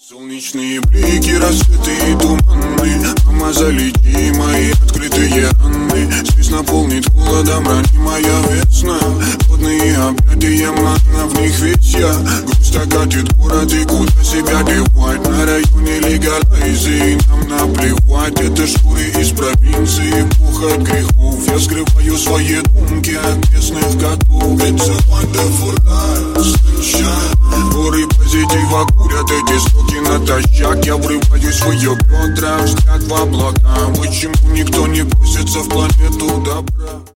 Солнечные блики, рассветы и туманы. Мама, залети мои открытые раны. Здесь наполнит холодом ранимая весна. Водные объятия, манна, в них весь я. Грусть окатит город, и куда себя девать? На районе легалайзы, нам наплевать. Это шкуры из провинции, пух от грехов. Я скрываю свои думки от местных котов. It's a wonderful life, sunshine. Горы позитива курят эти соки натощак. Я врываюсь в ее бедра, взгляд в облака. Почему никто не просится в планету добра?